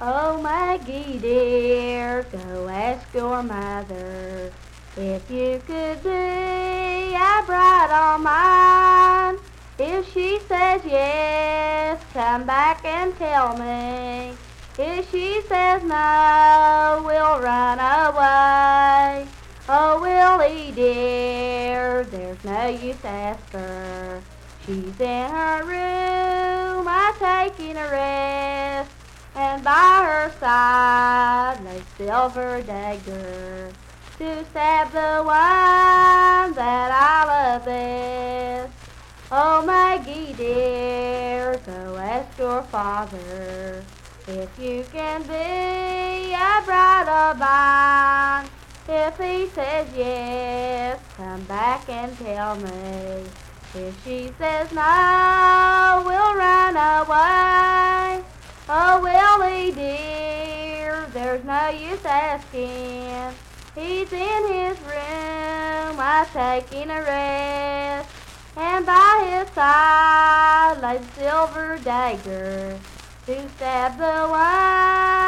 Oh, Maggie dear, go ask your mother if you could be a bride of mine. If she says yes, come back and tell me. If she says no, we'll run away. Oh, Willie dear, there's no use ask her. She's in her room, taking a rest, and by her side lay silver dagger to stab the one that I love best. Oh, Maggie dear, go ask your father if you can be a bride of mine. If he says yes, come back and tell me. If she says no, we'll run away. Oh, Willie dear, there's no use asking. He's in his room, taking a rest, and by his side lay the silver dagger to stab the one